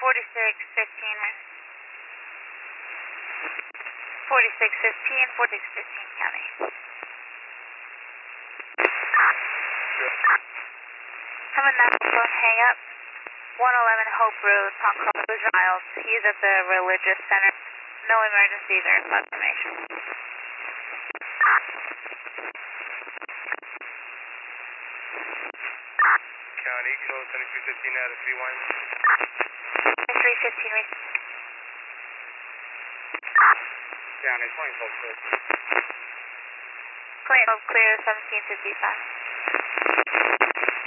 4615 County. Coming down the phone, hang up. 111 Hope Road, Palm Coast Giles. He's at the Religious Center. No emergencies or information. County, Eagle 7315 out of 31. 315, County, 20 Hope clear. 20 Hope clear, 1755.